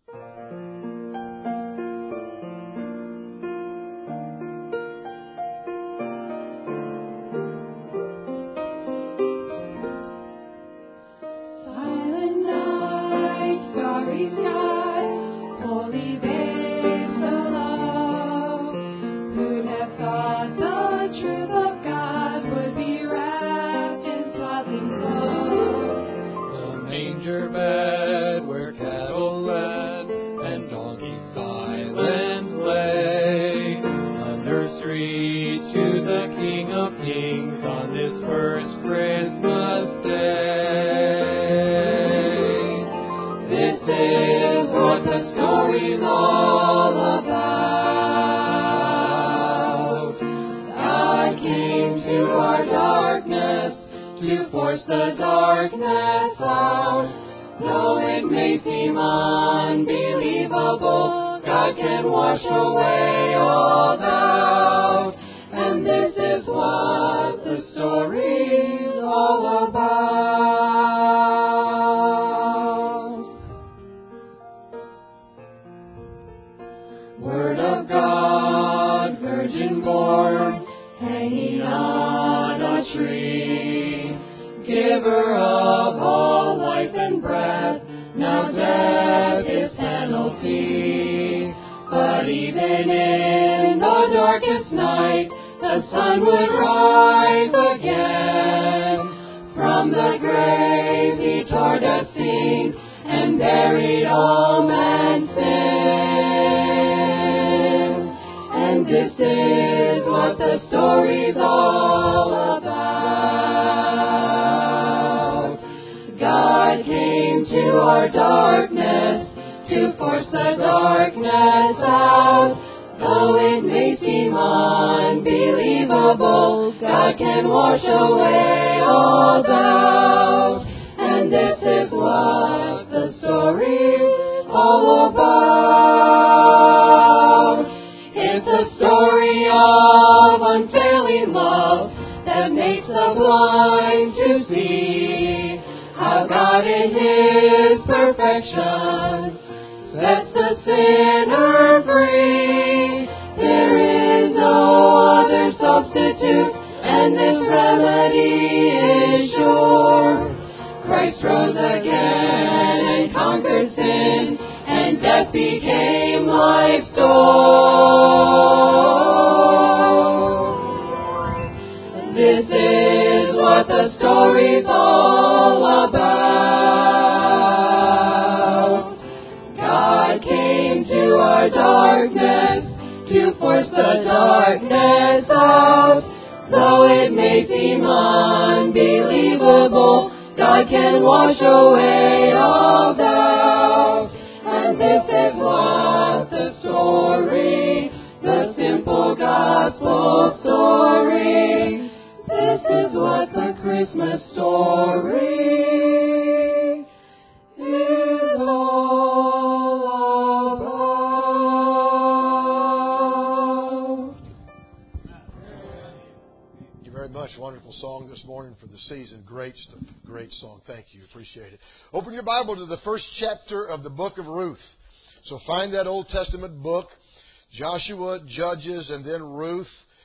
Great song. Thank you. Appreciate it. Open your Bible to the first chapter of the book of Ruth. So find that Old Testament book, Joshua, Judges, and then Ruth.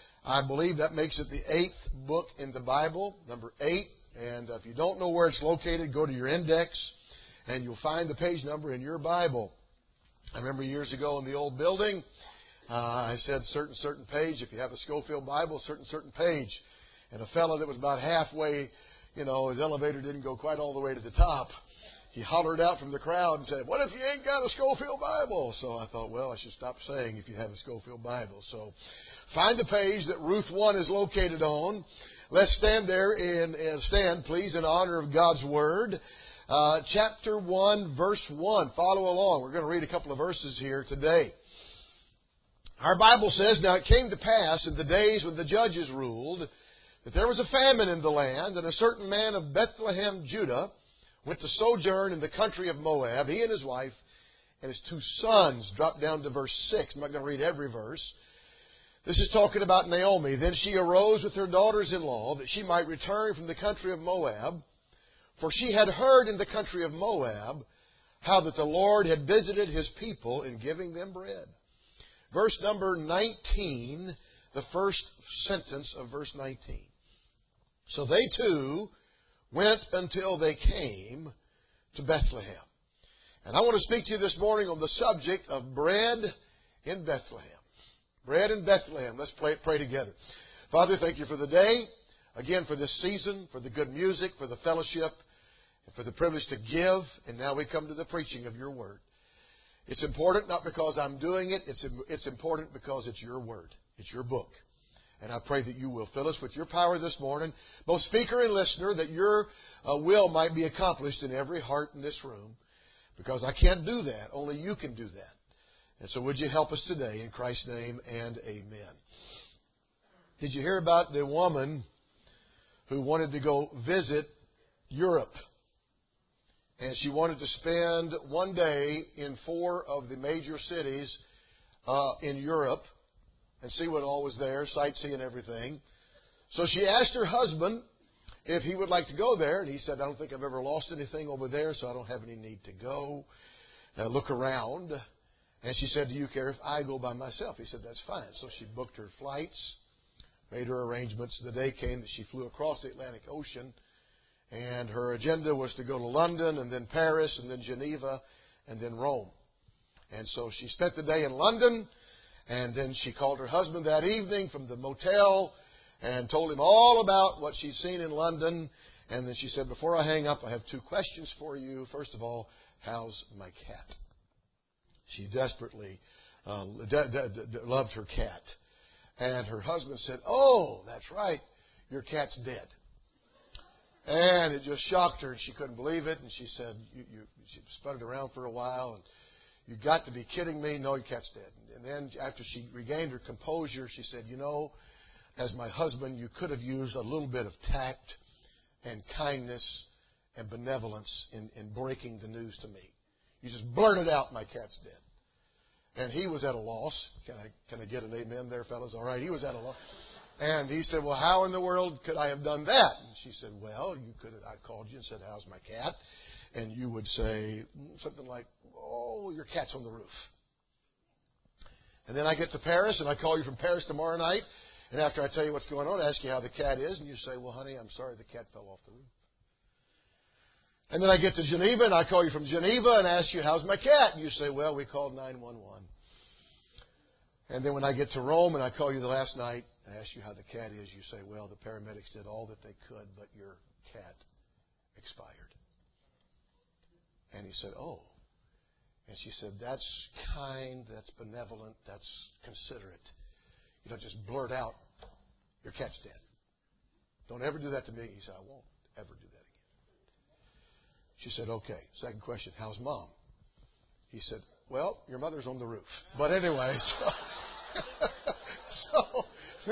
I believe that makes it the 8th book in the Bible, number 8. And if you don't know where it's located, go to your index, and you'll find the page number in your Bible. I remember years ago in the old building, I said certain page. If you have a Schofield Bible, certain page. And a fellow that was about halfway, his elevator didn't go quite all the way to the top. He hollered out from the crowd and said, "What if you ain't got a Schofield Bible?" So I thought, well, I should stop saying if you have a Schofield Bible. So find the page that Ruth 1 is located on. Let's stand there stand, please, in honor of God's Word. Chapter 1, verse 1. Follow along. We're going to read a couple of verses here today. Our Bible says, "Now it came to pass in the days when the judges ruled, that there was a famine in the land, and a certain man of Bethlehem, Judah, went to sojourn in the country of Moab, he and his wife and his 2 sons." Drop down to verse 6. I'm not going to read every verse. This is talking about Naomi. "Then she arose with her daughters-in-law, that she might return from the country of Moab. For she had heard in the country of Moab how that the Lord had visited His people in giving them bread. Verse number 19, the first sentence of verse 19. So they too went until they came to Bethlehem. And I want to speak to you this morning on the subject of bread in Bethlehem. Bread in Bethlehem. Let's pray together. Father, thank you for the day. Again, for this season, for the good music, for the fellowship, and for the privilege to give. And now we come to the preaching of your word. It's important not because I'm doing it. It's important because it's your word. It's your book. And I pray that you will fill us with your power this morning, both speaker and listener, that your will might be accomplished in every heart in this room. Because I can't do that. Only you can do that. And so would you help us today in Christ's name and amen. Did you hear about the woman who wanted to go visit Europe? And she wanted to spend one day in 4 of the major cities in Europe and see what all was there, sightsee and everything. So she asked her husband if he would like to go there. And he said, I don't think I've ever lost anything over there, so I don't have any need to go. Look around. And she said, do you care if I go by myself? He said, that's fine. So she booked her flights, made her arrangements. The day came that she flew across the Atlantic Ocean. And her agenda was to go to London and then Paris and then Geneva and then Rome. And so she spent the day in London. And then she called her husband that evening from the motel and told him all about what she'd seen in London. And then she said, before I hang up, I have 2 questions for you. First of all, how's my cat? She desperately loved her cat. And her husband said, oh, that's right, your cat's dead. And it just shocked her, and she couldn't believe it. And she said, she spun it around for a while, and you got to be kidding me. No, your cat's dead. And then after she regained her composure, she said, you know, as my husband, you could have used a little bit of tact and kindness and benevolence in breaking the news to me. You just blurted out, my cat's dead. And he was at a loss. Can I get an amen there, fellas? All right, he was at a loss. And he said, well, how in the world could I have done that? And she said, well, you could have, I called you and said, how's my cat? And you would say something like, oh, your cat's on the roof. And then I get to Paris, and I call you from Paris tomorrow night. And after I tell you what's going on, I ask you how the cat is. And you say, well, honey, I'm sorry the cat fell off the roof. And then I get to Geneva, and I call you from Geneva and ask you, how's my cat? And you say, well, we called 911. And then when I get to Rome, and I call you the last night, I ask you how the cat is. You say, well, the paramedics did all that they could, but your cat expired. And he said, oh. And she said, that's kind, that's benevolent, that's considerate. You don't just blurt out, your cat's dead. Don't ever do that to me. He said, I won't ever do that again. She said, okay. Second question, how's Mom? He said, well, your mother's on the roof. But anyway, so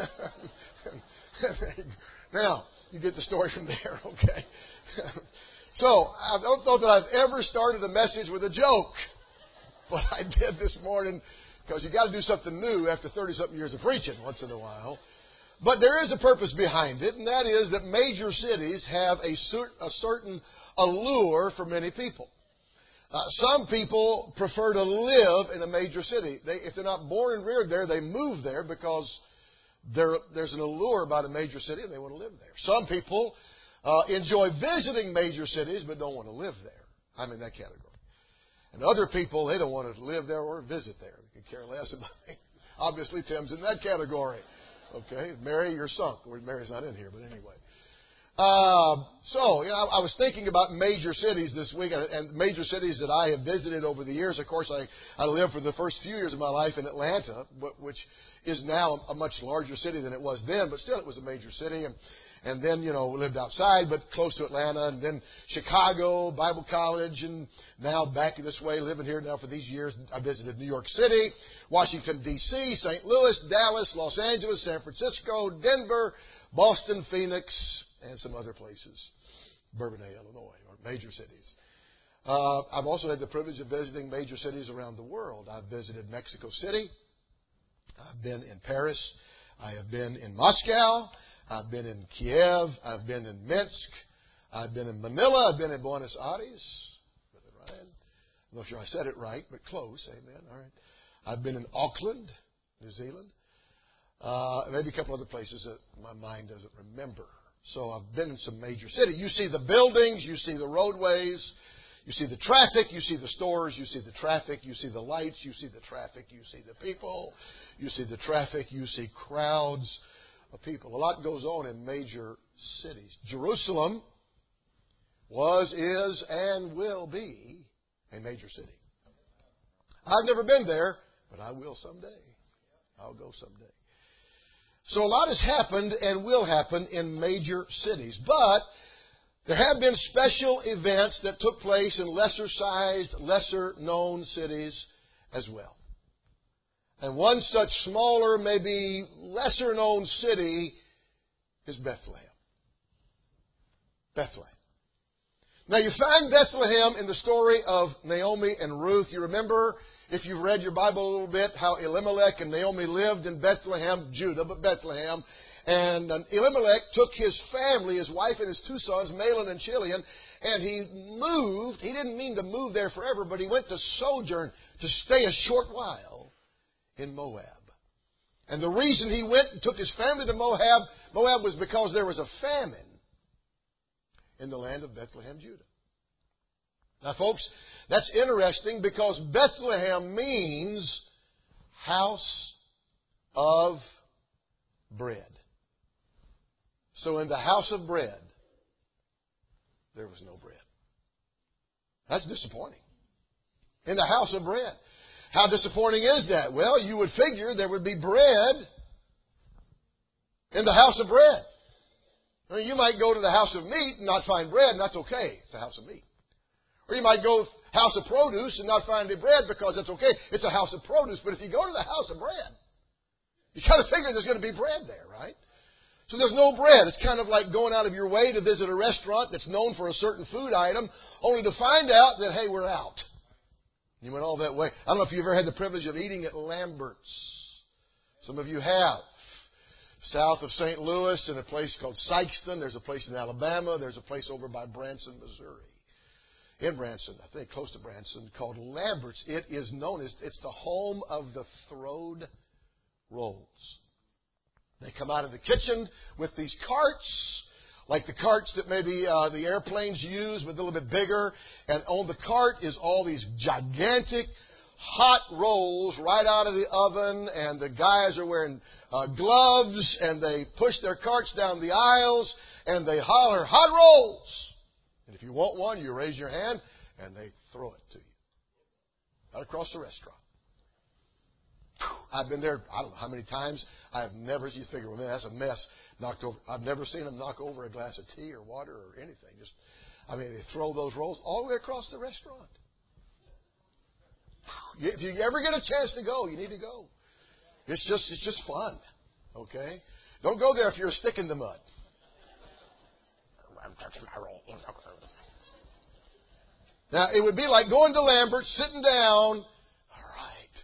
now, you get the story from there, okay? So, I don't know that I've ever started a message with a joke. But I did this morning because you got to do something new after 30-something years of preaching once in a while. But there is a purpose behind it, and that is that major cities have a certain allure for many people. Some people prefer to live in a major city. If they're not born and reared there, they move there because there's an allure about a major city and they want to live there. Some people enjoy visiting major cities but don't want to live there. I'm in that category. And other people, they don't want to live there or visit there. They can care less about it. Obviously, Tim's in that category. Okay, Mary, you're sunk. Well, Mary's not in here, but anyway. I was thinking about major cities this week, and major cities that I have visited over the years. Of course, I lived for the first few years of my life in Atlanta, which is now a much larger city than it was then, but still it was a major city. And then, lived outside, but close to Atlanta, and then Chicago, Bible College, and now back this way, living here now for these years. I visited New York City, Washington, D.C., St. Louis, Dallas, Los Angeles, San Francisco, Denver, Boston, Phoenix, and some other places. Bourbonnais, Illinois, or major cities. I've also had the privilege of visiting major cities around the world. I've visited Mexico City. I've been in Paris. I have been in Moscow. I've been in Kiev. I've been in Minsk. I've been in Manila. I've been in Buenos Aires. Brother Ryan. I'm not sure I said it right, but close. Amen. All right. I've been in Auckland, New Zealand. Maybe a couple other places that my mind doesn't remember. So I've been in some major cities. You see the buildings, you see the roadways, you see the traffic, you see the stores, you see the traffic, you see the lights, you see the traffic, you see the people, you see the traffic, you see crowds of people. A lot goes on in major cities. Jerusalem was, is, and will be a major city. I've never been there, but I will someday. I'll go someday. So a lot has happened and will happen in major cities. But there have been special events that took place in lesser-sized, lesser-known cities as well. And one such smaller, maybe lesser-known city is Bethlehem. Bethlehem. Now you find Bethlehem in the story of Naomi and Ruth. You remember, if you've read your Bible a little bit, how Elimelech and Naomi lived in Bethlehem, Judah, but Bethlehem. And Elimelech took his family, his wife and his two sons, Mahlon and Chilion, and he moved. He didn't mean to move there forever, but he went to sojourn, to stay a short while in Moab. And the reason he went and took his family to Moab was because there was a famine in the land of Bethlehem, Judah. Now, folks, that's interesting because Bethlehem means house of bread. So in the house of bread, there was no bread. That's disappointing. In the house of bread. How disappointing is that? Well, you would figure there would be bread in the house of bread. I mean, you might go to the house of meat and not find bread, and that's okay. It's the house of meat. Or you might go house of produce and not find any bread because that's okay. It's a house of produce. But if you go to the house of bread, you kind of figure there's going to be bread there, right? So there's no bread. It's kind of like going out of your way to visit a restaurant that's known for a certain food item, only to find out that, hey, we're out. You went all that way. I don't know if you've ever had the privilege of eating at Lambert's. Some of you have. South of St. Louis, in a place called Sykeston. There's a place in Alabama. There's a place over by Branson, Missouri. In Branson, I think, close to Branson, called Lambert's. It is known as, it's the home of the throwed rolls. They come out of the kitchen with these carts, like the carts that maybe the airplanes use, but a little bit bigger. And on the cart is all these gigantic hot rolls right out of the oven. And the guys are wearing gloves, and they push their carts down the aisles, and they holler, "Hot rolls!" And if you want one, you raise your hand, and they throw it to you. Right across the restaurant. I've been there, I don't know how many times. I've never, you figure, well, man, that's a mess. Knocked over. I've never seen them knock over a glass of tea or water or anything. They throw those rolls all the way across the restaurant. If you ever get a chance to go, you need to go. It's just fun. Okay? Don't go there if you're a stick in the mud. I'm touching my roll. Now, it would be like going to Lambert, sitting down. All right.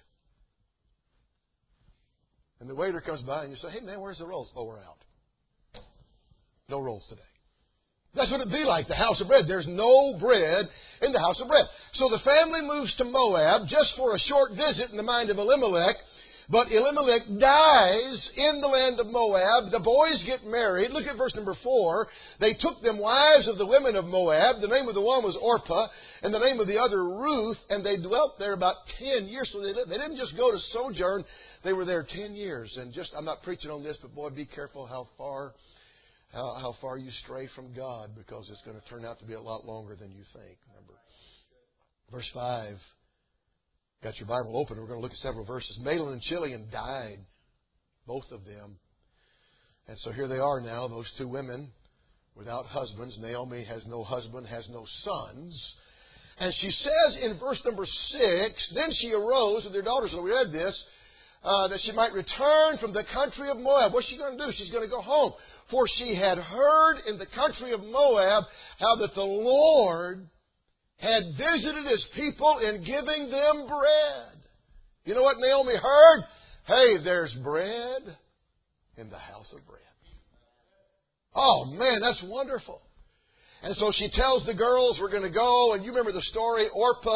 And the waiter comes by and you say, "Hey, man, where's the rolls?" "Oh, we're out. No rolls today." That's what it'd be like, the house of bread. There's no bread in the house of bread. So the family moves to Moab just for a short visit in the mind of Elimelech. But Elimelech dies in the land of Moab. The boys get married. Look at verse number 4. They took them wives of the women of Moab. The name of the one was Orpah, and the name of the other Ruth. And they dwelt there about 10 years. So they didn't just go to sojourn. They were there 10 years. And I'm not preaching on this, but boy, be careful how far you stray from God, because it's going to turn out to be a lot longer than you think. Remember, verse 5. Got your Bible open. We're going to look at several verses. Mahlon and Chilion died, both of them. And so here they are now, those two women without husbands. Naomi has no husband, has no sons. And she says in verse number 6, "Then she arose with her daughters," and we read this, that she might return from the country of Moab. What's she going to do? She's going to go home. "For she had heard in the country of Moab how that the Lord had visited His people in giving them bread." You know what Naomi heard? Hey, there's bread in the house of bread. Oh, man, that's wonderful. And so she tells the girls, "We're going to go." And you remember the story. Orpah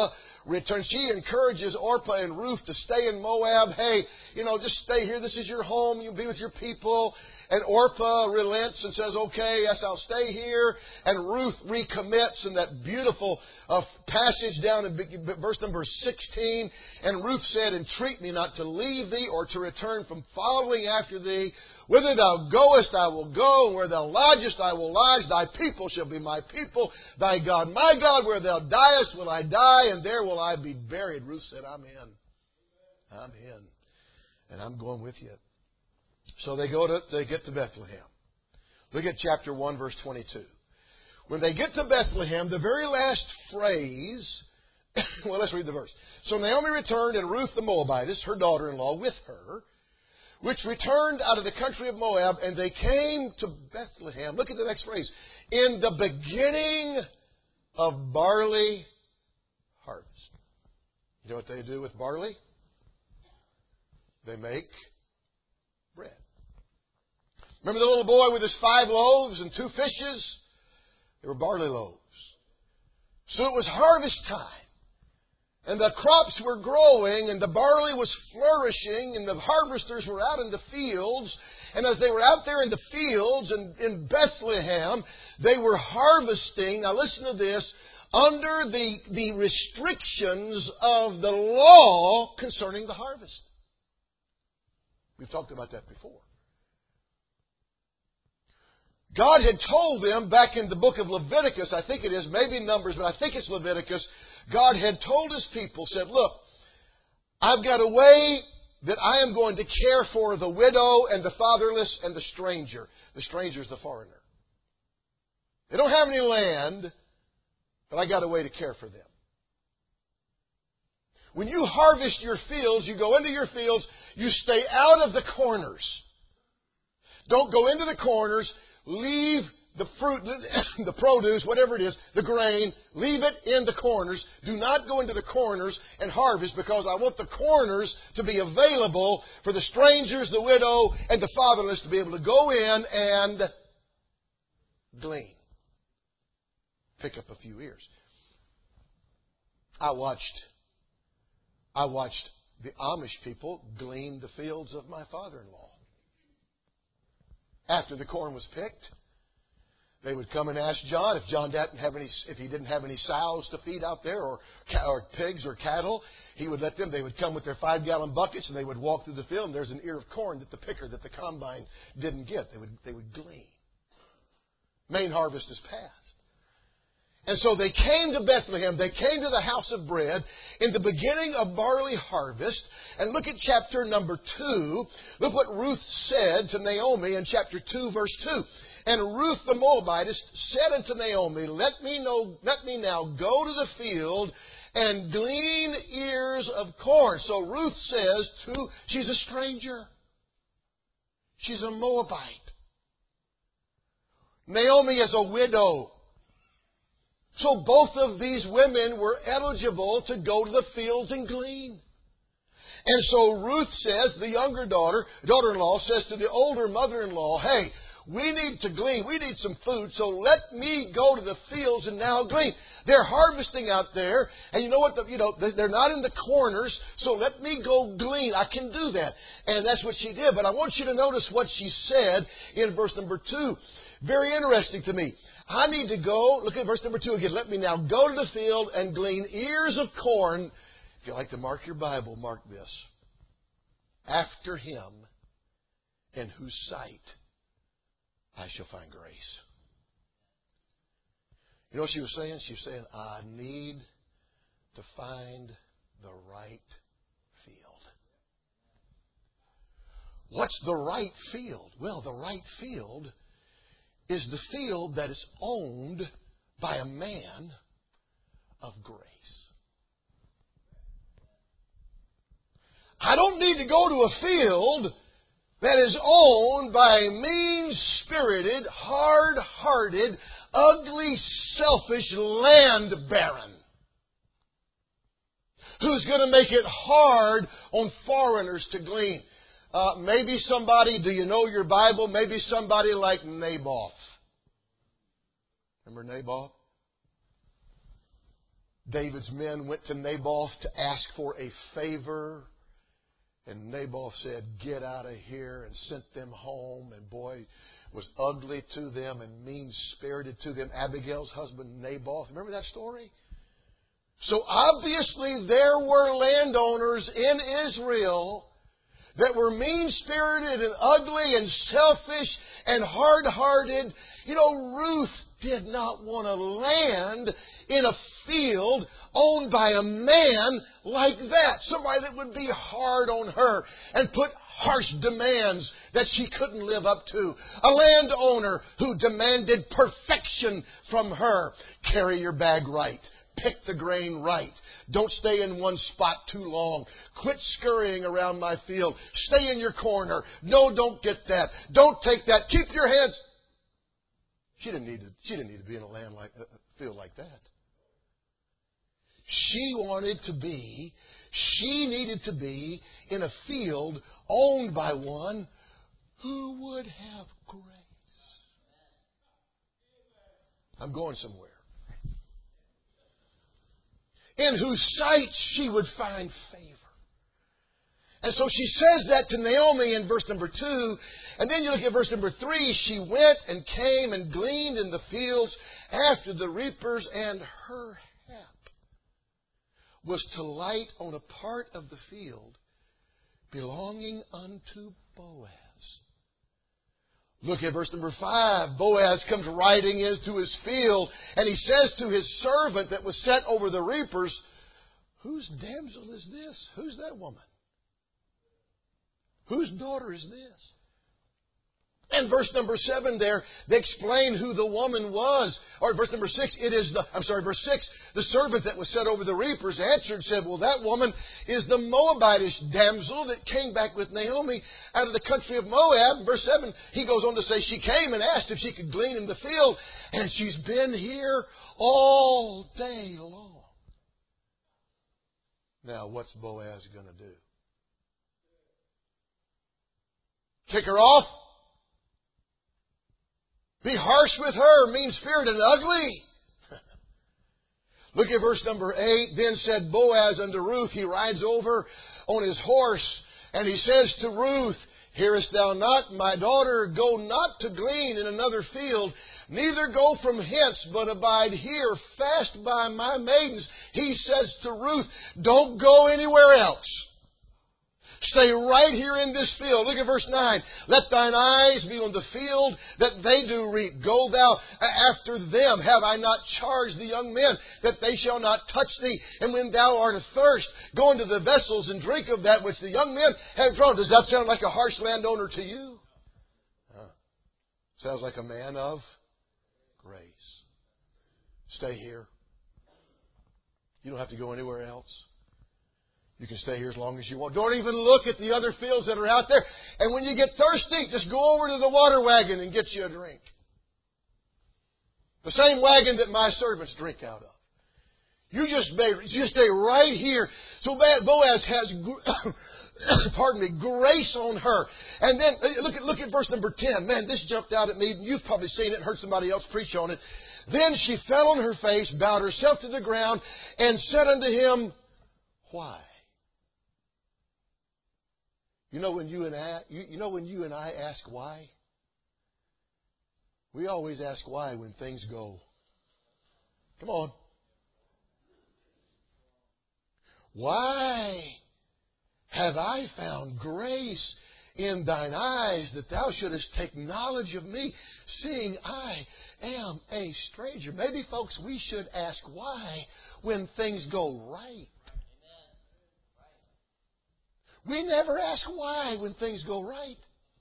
return. She encourages Orpah and Ruth to stay in Moab. Hey, just stay here. This is your home. You'll be with your people. And Orpah relents and says, okay, yes, I'll stay here. And Ruth recommits in that beautiful passage down in verse number 16. And Ruth said, entreat me not to leave thee or to return from following after thee. Whither thou goest, I will go, and where thou lodgest, I will lodge. Thy people shall be my people, thy God my God. Where thou diest, will I die, and there will I be buried. Ruth said, I'm in. I'm in. And I'm going with you. So they get to Bethlehem. Look at chapter 1, verse 22. When they get to Bethlehem, the very last phrase, well, let's read the verse. So Naomi returned, and Ruth the Moabitess, her daughter-in-law, with her, which returned out of the country of Moab, and they came to Bethlehem. Look at the next phrase. In the beginning of barley harvest. You know what they do with barley? They make bread. Remember the little boy with his 5 loaves and 2 fishes? They were barley loaves. So it was harvest time. And the crops were growing, and the barley was flourishing, and the harvesters were out in the fields. And as they were out there in the fields and in Bethlehem, they were harvesting, now listen to this, under the restrictions of the law concerning the harvest. We've talked about that before. God had told them back in the book of Leviticus, I think it is, maybe Numbers, but I think it's Leviticus, God had told His people, said, look, I've got a way that I am going to care for the widow and the fatherless and the stranger. The stranger is the foreigner. They don't have any land, but I got a way to care for them. When you harvest your fields, you go into your fields, you stay out of the corners. Don't go into the corners. Leave the fruit, the produce, whatever it is, the grain, leave it in the corners. Do not go into the corners and harvest, because I want the corners to be available for the strangers, the widow, and the fatherless to be able to go in and glean. Pick up a few ears. I watched the Amish people glean the fields of my father-in-law. After the corn was picked, they would come and ask John if he didn't have any sows to feed out there, or pigs or cattle. He would let them. They would come with their 5-gallon buckets, and they would walk through the field. And there's an ear of corn that the combine didn't get. They would glean. Main harvest is past. And so they came to Bethlehem. They came to the house of bread in the beginning of barley harvest. And look at chapter number 2. Look what Ruth said to Naomi in chapter 2, verse 2. And Ruth the Moabitess said unto Naomi, Let me now go to the field and glean ears of corn. So Ruth says she's a stranger. She's a Moabite. Naomi is a widow. So both of these women were eligible to go to the fields and glean. And so Ruth says, the younger daughter-in-law says to the older mother-in-law, hey, we need to glean. We need some food. So let me go to the fields and now glean. They're harvesting out there. And you know what? They're not in the corners. So let me go glean. I can do that. And that's what she did. But I want you to notice what she said in verse number 2. Very interesting to me. I need to go. Look at verse number 2 again. Let me now go to the field and glean ears of corn. If you like to mark your Bible, mark this. After Him in whose sight I shall find grace. You know what she was saying? She was saying, I need to find the right field. What's the right field? Well, the right field is the field that is owned by a man of grace. I don't need to go to a field that is owned by a mean-spirited, hard-hearted, ugly, selfish land baron who's going to make it hard on foreigners to glean. Maybe somebody, do you know your Bible? Maybe somebody like Naboth. Remember Naboth? David's men went to Naboth to ask for a favor. And Naboth said, "Get out of here," and sent them home. And boy, was ugly to them and mean-spirited to them. Abigail's husband, Naboth. Remember that story? So obviously there were landowners in Israel that were mean-spirited and ugly and selfish and hard-hearted. You know, Ruth did not want to land in a field owned by a man like that. Somebody that would be hard on her and put harsh demands that she couldn't live up to. A landowner who demanded perfection from her. Carry your bag right. Pick the grain right. Don't stay in one spot too long. Quit scurrying around my field. Stay in your corner. No, don't get that. Don't take that. Keep your hands. She didn't need to be in a field like that. She needed to be in a field owned by one who would have grace. I'm going somewhere. In whose sight she would find favor. And so she says that to Naomi in verse number 2. And then you look at verse number 3. She went and came and gleaned in the fields after the reapers, and her hap was to light on a part of the field belonging unto Boaz. Look at verse number 5. Boaz comes riding into his field, and he says to his servant that was set over the reapers, "Whose damsel is this? Who's that woman? Whose daughter is this?" And verse number 7 there, they explain who the woman was. Or verse number 6, verse 6, the servant that was set over the reapers answered and said, "Well, that woman is the Moabitish damsel that came back with Naomi out of the country of Moab." Verse 7, he goes on to say, "She came and asked if she could glean in the field, and she's been here all day long." Now, what's Boaz going to do? Kick her off? Be harsh with her, mean-spirited and ugly? Look at verse number 8. Then said Boaz unto Ruth, he rides over on his horse, and he says to Ruth, "Hearest thou not, my daughter, go not to glean in another field, neither go from hence, but abide here, fast by my maidens." He says to Ruth, don't go anywhere else. Stay right here in this field. Look at verse 9. "Let thine eyes be on the field that they do reap. Go thou after them. Have I not charged the young men that they shall not touch thee? And when thou art athirst, go into the vessels and drink of that which the young men have drawn." Does that sound like a harsh landowner to you? Sounds like a man of grace. Stay here. You don't have to go anywhere else. You can stay here as long as you want. Don't even look at the other fields that are out there. And when you get thirsty, just go over to the water wagon and get you a drink. The same wagon that my servants drink out of. You just stay right here. So Boaz has, grace on her. And then look at verse number 10. Man, this jumped out at me. You've probably seen it and heard somebody else preach on it. "Then she fell on her face, bowed herself to the ground, and said unto him, Why?" You know when you and I ask why? We always ask why when things go. Come on. "Why have I found grace in thine eyes, that thou shouldest take knowledge of me, seeing I am a stranger?" Maybe, folks, we should ask why when things go right. We never ask why when things go right.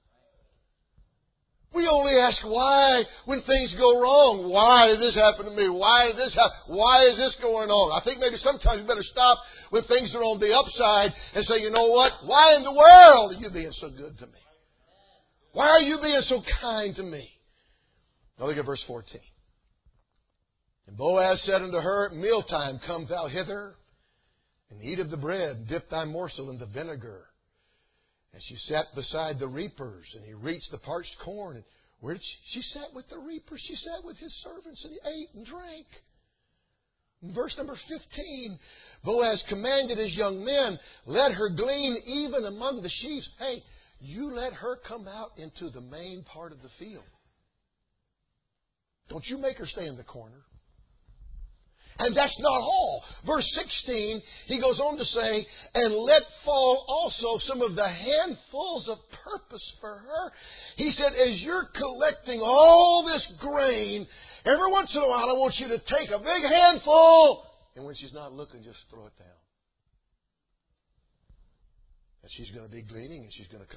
We only ask why when things go wrong. Why did this happen to me? Why did this happen? Why is this going on? I think maybe sometimes we better stop when things are on the upside and say, you know what? Why in the world are you being so good to me? Why are you being so kind to me? Now look at verse 14. "And Boaz said unto her, At mealtime come thou hither, and eat of the bread, and dip thy morsel in the vinegar. And she sat beside the reapers, and he reached the parched corn." And where did she sat with the reapers? She sat with his servants, and he ate and drank. Verse number 15, Boaz commanded his young men, let her glean even among the sheaves. Hey, you let her come out into the main part of the field. Don't you make her stay in the corner. And that's not all. Verse 16, he goes on to say, and let fall also some of the handfuls of purpose for her. He said, as you're collecting all this grain, every once in a while I want you to take a big handful. And when she's not looking, just throw it down. And she's going to be gleaning and she's going to come.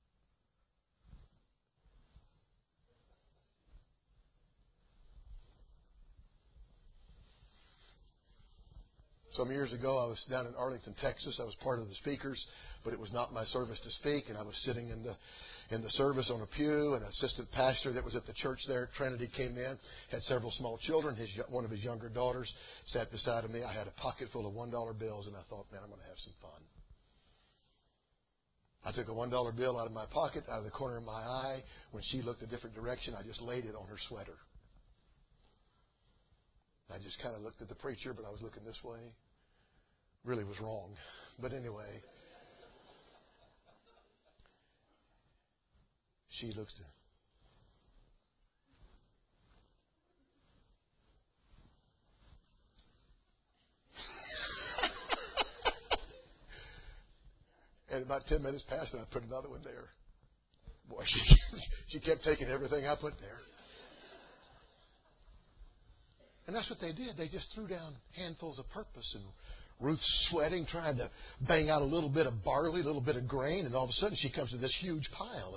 Some years ago, I was down in Arlington, Texas. I was part of the speakers, but it was not my service to speak. And I was sitting in the service on a pew. And an assistant pastor that was at the church there at Trinity came in, had several small children. One of his younger daughters sat beside of me. I had a pocket full of $1 bills, and I thought, man, I'm going to have some fun. I took a $1 bill out of my pocket, out of the corner of my eye. When she looked a different direction, I just laid it on her sweater. I just kind of looked at the preacher, but I was looking this way. Really was wrong. But anyway, she looks to and about 10 minutes passed and I put another one there. Boy, she kept taking everything I put there. And that's what they did. They just threw down handfuls of purpose, and Ruth's sweating, trying to bang out a little bit of barley, a little bit of grain, and all of a sudden she comes to this huge pile.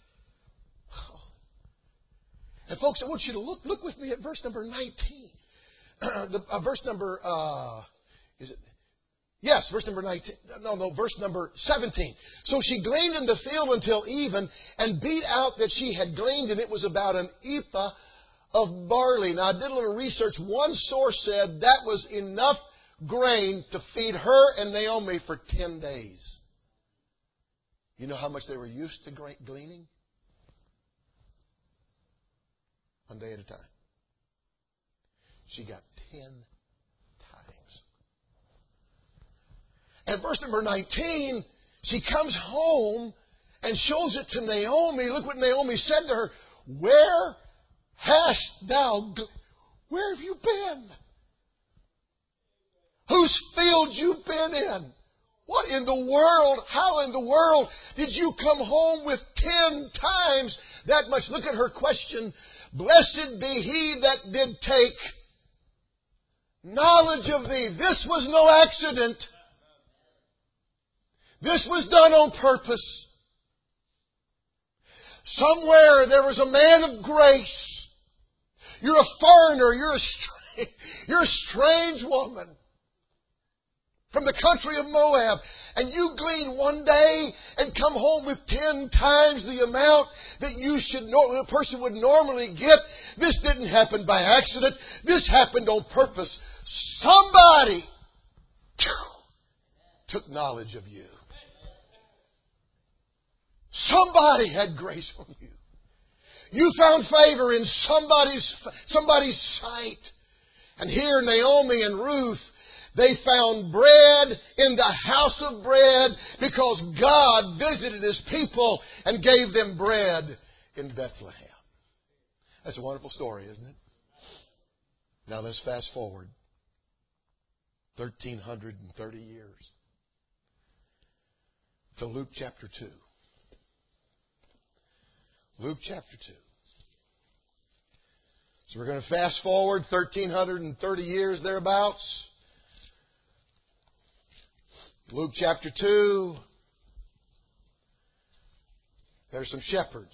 And folks, I want you to look with me at verse number 19. Verse number, is it? Yes, verse number 19. No, verse number 17. So she gleaned in the field until even, and beat out that she had gleaned, and it was about an ephah of barley. Now, I did a little research. One source said that was enough grain to feed her and Naomi for 10 days. You know how much they were used to gleaning? One day at a time. She got 10 times. And verse number 19, she comes home and shows it to Naomi. Look what Naomi said to her. Where have you been? Whose field you been in? What in the world? How in the world did you come home with 10 times that much? Look at her question. Blessed be he that did take knowledge of thee. This was no accident. This was done on purpose. Somewhere there was a man of grace. You're a foreigner. You're a strange woman from the country of Moab. And you glean one day and come home with 10 times the amount that a person would normally get. This didn't happen by accident. This happened on purpose. Somebody took knowledge of you. Somebody had grace on you. You found favor in somebody's sight. And here Naomi and Ruth, they found bread in the house of bread because God visited His people and gave them bread in Bethlehem. That's a wonderful story, isn't it? Now let's fast forward 1,330 years to Luke chapter 2. Luke chapter 2. So we're going to fast forward 1,330 years thereabouts. Luke chapter 2. There's some shepherds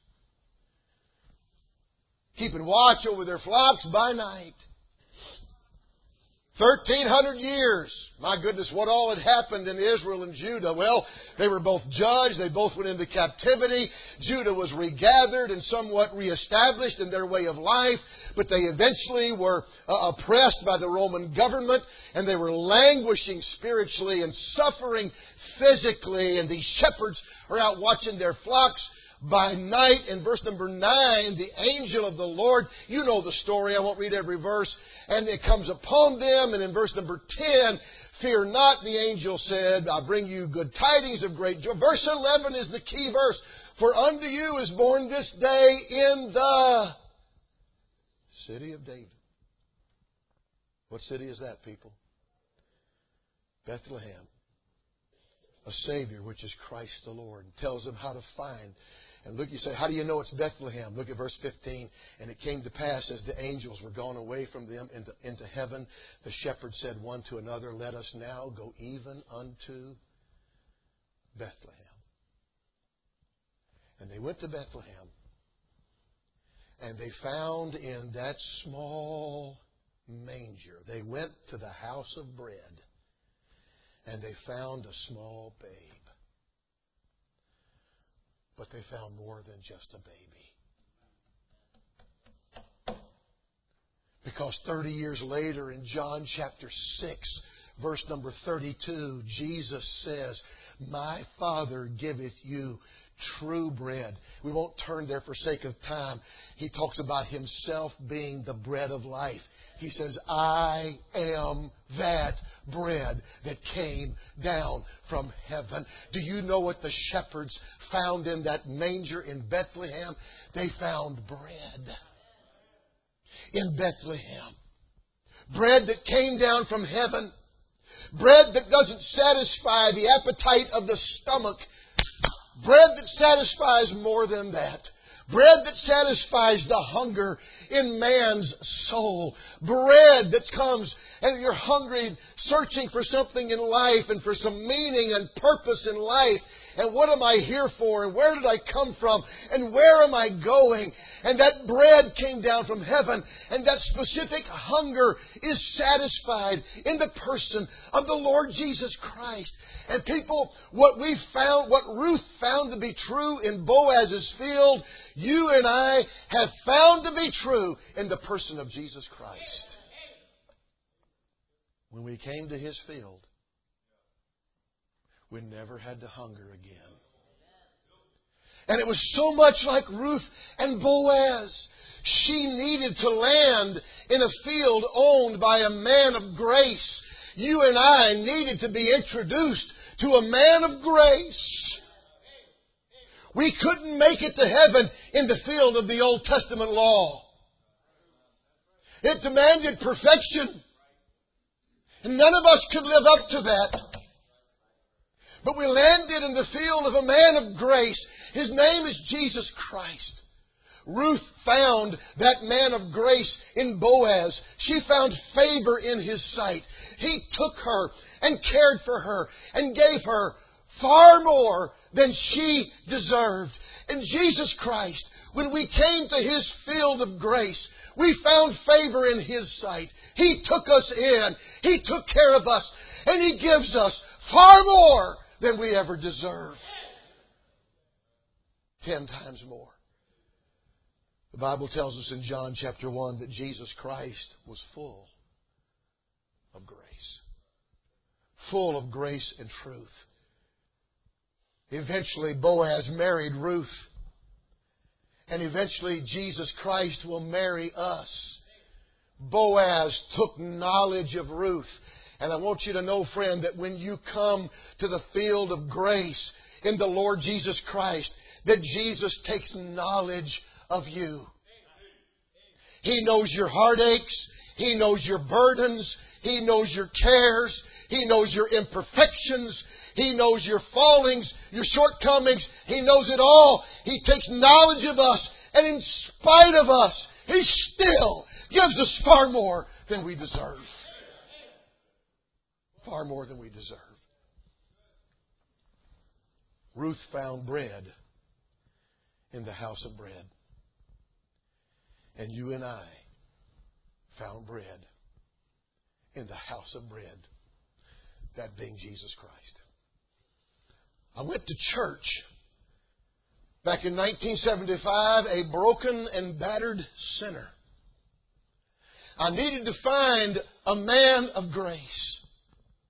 keeping watch over their flocks by night. 1,300 years. My goodness, what all had happened in Israel and Judah? Well, they were both judged. They both went into captivity. Judah was regathered and somewhat reestablished in their way of life. But they eventually were oppressed by the Roman government. And they were languishing spiritually and suffering physically. And these shepherds are out watching their flocks by night. In verse number 9, the angel of the Lord, you know the story, I won't read every verse, and it comes upon them. And in verse number 10, fear not, the angel said, I bring you good tidings of great joy. Verse 11 is the key verse. For unto you is born this day in the city of David. What city is that, people? Bethlehem. A Savior, which is Christ the Lord. And tells them how to find. And look, you say, how do you know it's Bethlehem? Look at verse 15. And it came to pass, as the angels were gone away from them into heaven, the shepherds said one to another, let us now go even unto Bethlehem. And they went to Bethlehem. And they found in that small manger, they went to the house of bread. And they found a small babe. But they found more than just a baby. Because 30 years later in John chapter 6, verse number 32, Jesus says, my Father giveth you true bread. We won't turn there for sake of time. He talks about Himself being the bread of life. He says, I am that bread that came down from heaven. Do you know what the shepherds found in that manger in Bethlehem? They found bread in Bethlehem. Bread that came down from heaven. Bread that doesn't satisfy the appetite of the stomach. Bread that satisfies more than that. Bread that satisfies the hunger in man's soul. Bread that comes and you're hungry, searching for something in life and for some meaning and purpose in life. And what am I here for? And where did I come from? And where am I going? And that bread came down from heaven. And that specific hunger is satisfied in the person of the Lord Jesus Christ. And people, what Ruth found to be true in Boaz's field, you and I have found to be true in the person of Jesus Christ. When we came to His field, we never had to hunger again. And it was so much like Ruth and Boaz. She needed to land in a field owned by a man of grace. You and I needed to be introduced to a man of grace. We couldn't make it to heaven in the field of the Old Testament law. It demanded perfection. And none of us could live up to that. But we landed in the field of a man of grace. His name is Jesus Christ. Ruth found that man of grace in Boaz. She found favor in his sight. He took her and cared for her and gave her far more than she deserved. And Jesus Christ, when we came to His field of grace, we found favor in His sight. He took us in. He took care of us. And He gives us far more than we ever deserve. 10 times more. The Bible tells us in John chapter 1 that Jesus Christ was full of grace. Full of grace and truth. Eventually Boaz married Ruth. And eventually Jesus Christ will marry us. Boaz took knowledge of Ruth. And I want you to know, friend, that when you come to the field of grace in the Lord Jesus Christ, that Jesus takes knowledge of you. He knows your heartaches. He knows your burdens. He knows your cares. He knows your imperfections. He knows your fallings, your shortcomings. He knows it all. He takes knowledge of us. And in spite of us, He still gives us far more than we deserve. Far more than we deserve. Ruth found bread in the house of bread. And you and I found bread in the house of bread. That being Jesus Christ. I went to church back in 1975, a broken and battered sinner. I needed to find a man of grace.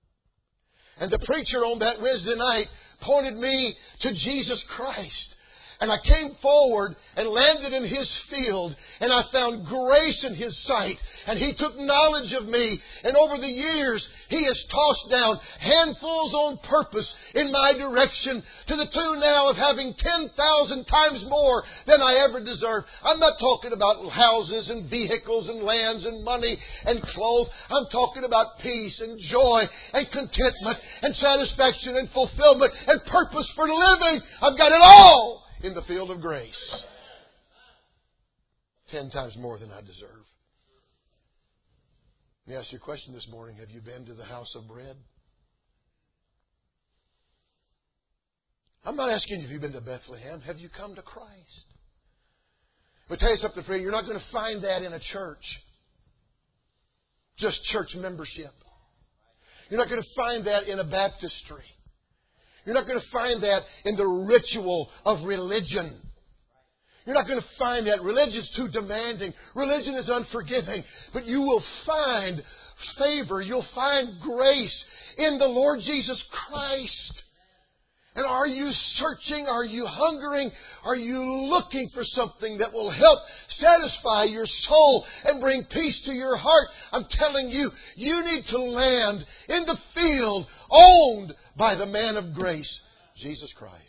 And the preacher on that Wednesday night pointed me to Jesus Christ. And I came forward and landed in His field, and I found grace in His sight. And He took knowledge of me, and over the years He has tossed down handfuls on purpose in my direction, to the tune now of having 10,000 times more than I ever deserved. I'm not talking about houses and vehicles and lands and money and clothes. I'm talking about peace and joy and contentment and satisfaction and fulfillment and purpose for living. I've got it all in the field of grace. 10 times more than I deserve. Let me ask you a question this morning. Have you been to the house of bread? I'm not asking you if you've been to Bethlehem. Have you come to Christ? But tell you something, friend. You're not going to find that in a church. Just church membership. You're not going to find that in a baptistry. You're not going to find that in the ritual of religion. You're not going to find that. Religion is too demanding. Religion is unforgiving. But you will find favor. You'll find grace in the Lord Jesus Christ. And are you searching? Are you hungering? Are you looking for something that will help satisfy your soul and bring peace to your heart? I'm telling you, you need to land in the field owned by the man of grace, Jesus Christ.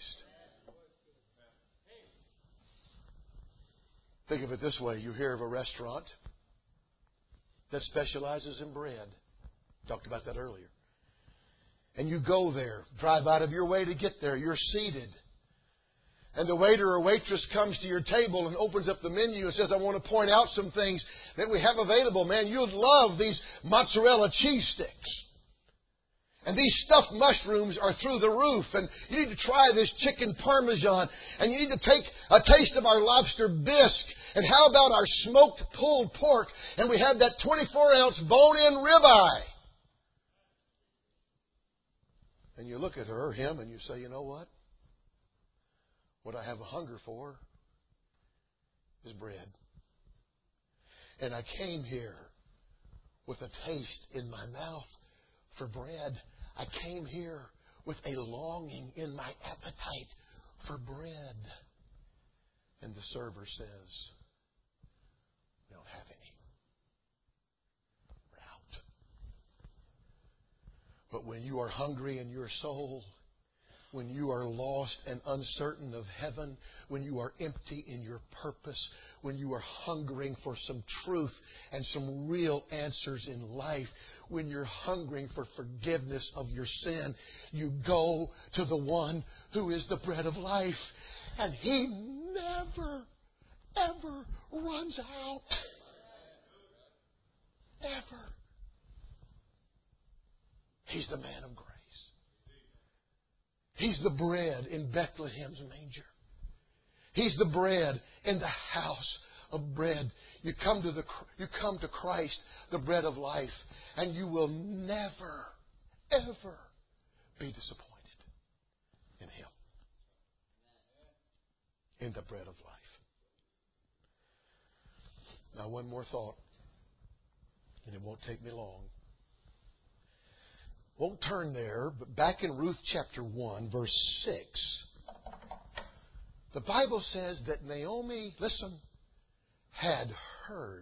Think of it this way. You hear of a restaurant that specializes in bread. Talked about that earlier. And you go there, drive out of your way to get there. You're seated. And the waiter or waitress comes to your table and opens up the menu and says, I want to point out some things that we have available. Man, you'd love these mozzarella cheese sticks. And these stuffed mushrooms are through the roof. And you need to try this chicken parmesan. And you need to take a taste of our lobster bisque. And how about our smoked pulled pork? And we have that 24-ounce bone-in ribeye. And you look at her or him and you say, you know what? What I have a hunger for is bread. And I came here with a taste in my mouth for bread. I came here with a longing in my appetite for bread. And the server says, we don't have any. But when you are hungry in your soul, when you are lost and uncertain of heaven, when you are empty in your purpose, when you are hungering for some truth and some real answers in life, when you're hungering for forgiveness of your sin, you go to the one who is the bread of life. And He never, ever runs out. Ever. He's the man of grace. He's the bread in Bethlehem's manger. He's the bread in the house of bread. You come to Christ, the bread of life, and you will never, ever be disappointed in Him. In the bread of life. Now, one more thought, and it won't take me long. Won't turn there, but back in Ruth chapter 1, verse 6, the Bible says that Naomi, listen, had heard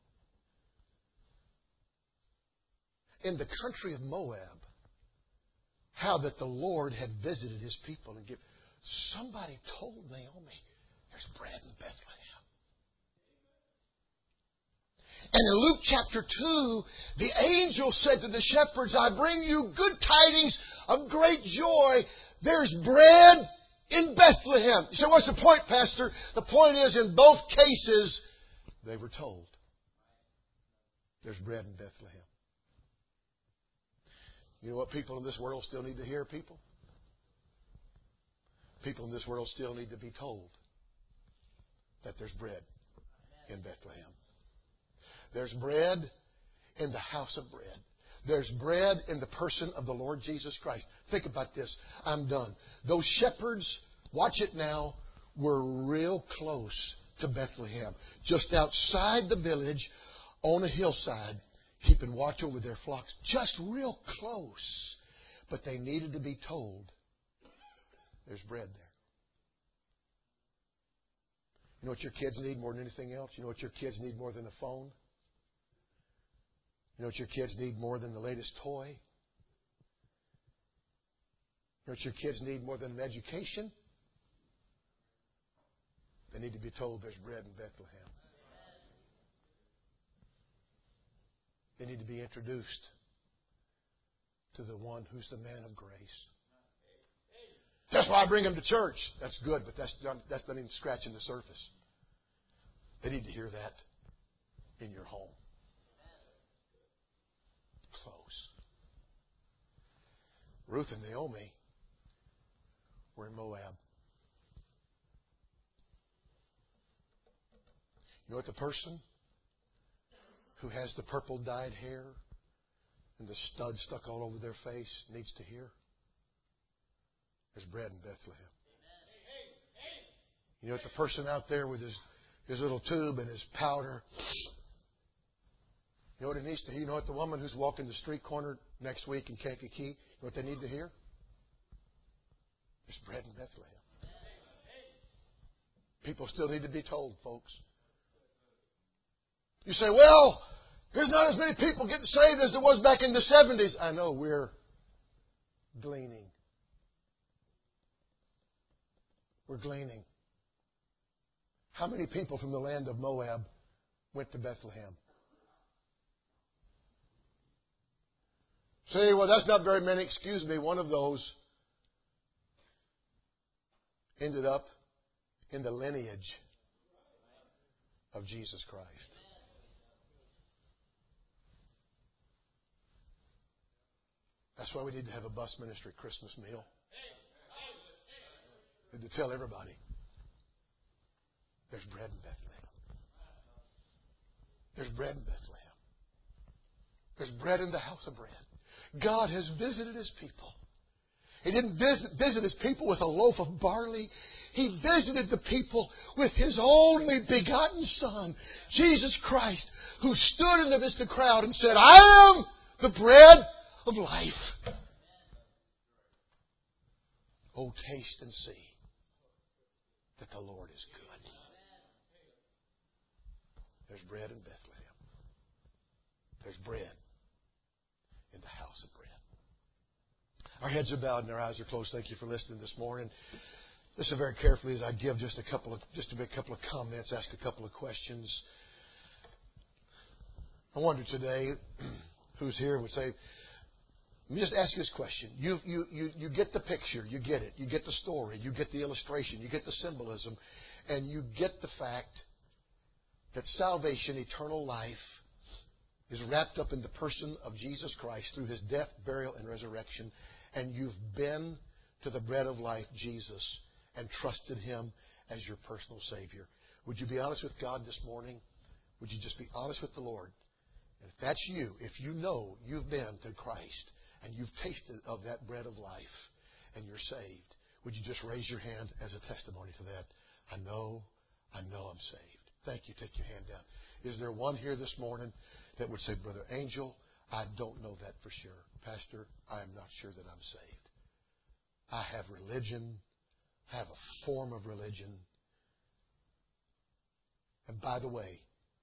in the country of Moab how that the Lord had visited His people and given. Somebody told Naomi, there's bread in Bethlehem. And in Luke chapter 2, the angel said to the shepherds, I bring you good tidings of great joy. There's bread in Bethlehem. You say, what's the point, Pastor? The point is, in both cases, they were told there's bread in Bethlehem. You know what people in this world still need to hear, people? People in this world still need to be told that there's bread in Bethlehem. There's bread in the house of bread. There's bread in the person of the Lord Jesus Christ. Think about this. I'm done. Those shepherds, watch it now, were real close to Bethlehem. Just outside the village, on a hillside, keeping watch over their flocks. Just real close. But they needed to be told there's bread there. You know what your kids need more than anything else? You know what your kids need more than a phone? You know what your kids need more than the latest toy? You know what your kids need more than an education? They need to be told there's bread in Bethlehem. They need to be introduced to the one who's the man of grace. That's why I bring them to church. That's good, but that's not even scratching the surface. They need to hear that in your home. Close. Ruth and Naomi were in Moab. You know what the person who has the purple dyed hair and the studs stuck all over their face needs to hear? There's bread in Bethlehem. You know what the person out there with his little tube and his powder, you know what it needs to hear? You know what the woman who's walking the street corner next week in Kankakee, you know what they need to hear? There's bread in Bethlehem. People still need to be told, folks. You say, well, there's not as many people getting saved as there was back in the 70s. I know, we're gleaning. We're gleaning. How many people from the land of Moab went to Bethlehem? Say, well, that's not very many. Excuse me, one of those ended up in the lineage of Jesus Christ. That's why we need to have a bus ministry Christmas meal. And to tell everybody, there's bread in Bethlehem. There's bread in Bethlehem. There's bread in the house of bread. God has visited His people. He didn't visit His people with a loaf of barley. He visited the people with His only begotten Son, Jesus Christ, who stood in the midst of the crowd and said, I am the bread of life. Oh, taste and see that the Lord is good. There's bread in Bethlehem. There's bread in the house of bread. Our heads are bowed and our eyes are closed. Thank you for listening this morning. Listen very carefully as I give just a couple of comments, ask a couple of questions. I wonder today who's here would say, let me just ask you this question. You get the picture. You get it. You get the story. You get the illustration. You get the symbolism. And you get the fact that salvation, eternal life, is wrapped up in the person of Jesus Christ through His death, burial, and resurrection. And you've been to the bread of life, Jesus, and trusted Him as your personal Savior. Would you be honest with God this morning? Would you just be honest with the Lord? And if that's you, if you know you've been to Christ, and you've tasted of that bread of life, and you're saved, would you just raise your hand as a testimony to that? I know I'm saved. Thank you. Take your hand down. Is there one here this morning that would say, Brother Angel, I don't know that for sure. Pastor, I am not sure that I'm saved. I have religion. I have a form of religion. And by the way,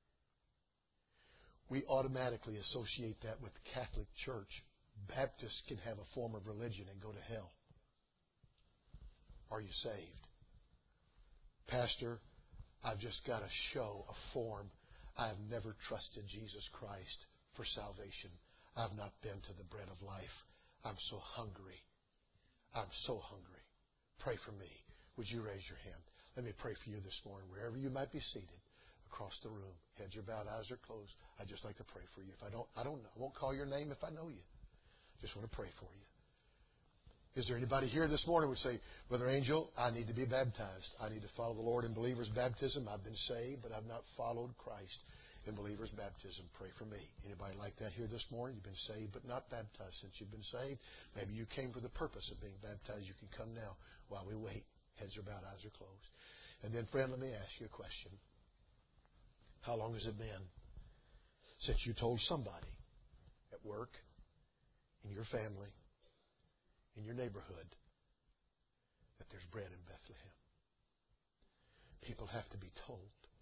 we automatically associate that with the Catholic Church. Baptists can have a form of religion and go to hell. Are you saved? Pastor, I've just got to show a form. I have never trusted Jesus Christ for salvation. I've not been to the bread of life. I'm so hungry. I'm so hungry. Pray for me. Would you raise your hand? Let me pray for you this morning, wherever you might be seated, across the room. Heads are bowed, eyes are closed. I'd just like to pray for you. If I don't know. I won't call your name if I know you. Just want to pray for you. Is there anybody here this morning who would say, Brother Angel, I need to be baptized. I need to follow the Lord in believer's baptism. I've been saved, but I've not followed Christ in believer's baptism. Pray for me. Anybody like that here this morning? You've been saved but not baptized. Since you've been saved, maybe you came for the purpose of being baptized. You can come now while we wait. Heads are bowed, eyes are closed. And then, friend, let me ask you a question. How long has it been since you told somebody at work, in your family, in your neighborhood, that there's bread in Bethlehem? People have to be told.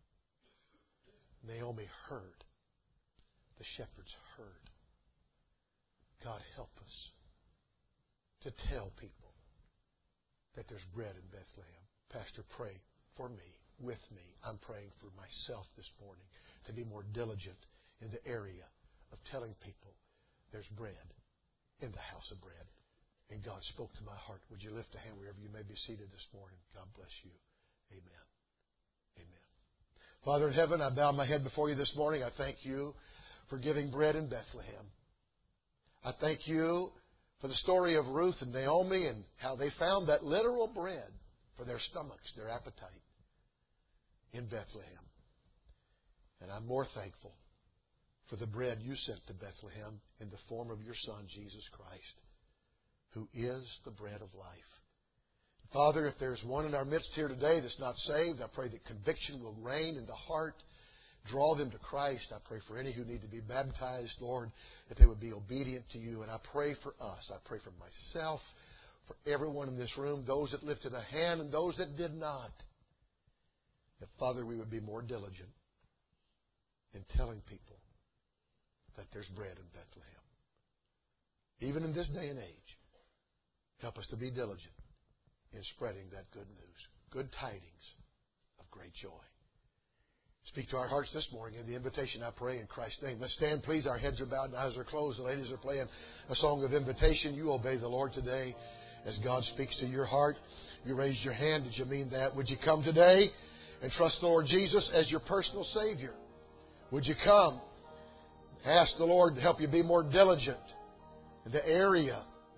Naomi heard. The shepherds heard. God, help us to tell people that there's bread in Bethlehem. Pastor, pray for me, with me. I'm praying for myself this morning to be more diligent in the area of telling people there's bread in the house of bread. And God spoke to my heart. Would you lift a hand wherever you may be seated this morning? God bless you. Amen. Amen. Father in heaven, I bow my head before you this morning. I thank you for giving bread in Bethlehem. I thank you for the story of Ruth and Naomi and how they found that literal bread for their stomachs, their appetite in Bethlehem. And I'm more thankful for the bread you sent to Bethlehem in the form of your Son, Jesus Christ, who is the bread of life. Father, if there's one in our midst here today that's not saved, I pray that conviction will reign in the heart. Draw them to Christ. I pray for any who need to be baptized, Lord, that they would be obedient to you. And I pray for us. I pray for myself, for everyone in this room, those that lifted a hand and those that did not. That, Father, we would be more diligent in telling people that there's bread in Bethlehem. Even in this day and age, help us to be diligent in spreading that good news, good tidings of great joy. Speak to our hearts this morning. In the invitation, I pray in Christ's name. Let's stand, please. Our heads are bowed and eyes are closed. The ladies are playing a song of invitation. You obey the Lord today as God speaks to your heart. You raised your hand. Did you mean that? Would you come today and trust the Lord Jesus as your personal Savior? Would you come? Ask the Lord to help you be more diligent in the area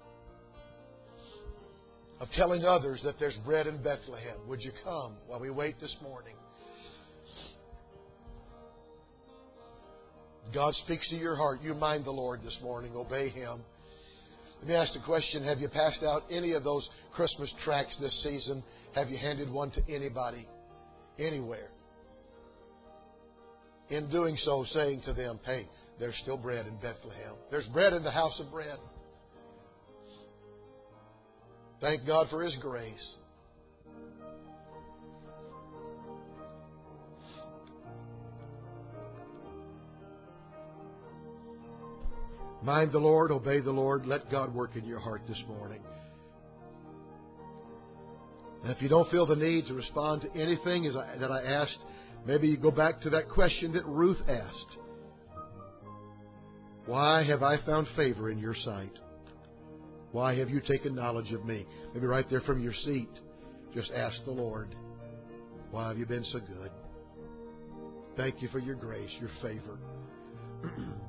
of telling others that there's bread in Bethlehem. Would you come while we wait this morning? God speaks to your heart. You mind the Lord this morning. Obey Him. Let me ask the question, have you passed out any of those Christmas tracts this season? Have you handed one to anybody, anywhere? In doing so, saying to them, hey, there's still bread in Bethlehem. There's bread in the house of bread. Thank God for His grace. Mind the Lord, obey the Lord. Let God work in your heart this morning. And if you don't feel the need to respond to anything that I asked, maybe you go back to that question that Ruth asked. Why have I found favor in your sight? Why have you taken knowledge of me? Maybe right there from your seat, just ask the Lord, why have you been so good? Thank you for your grace, your favor.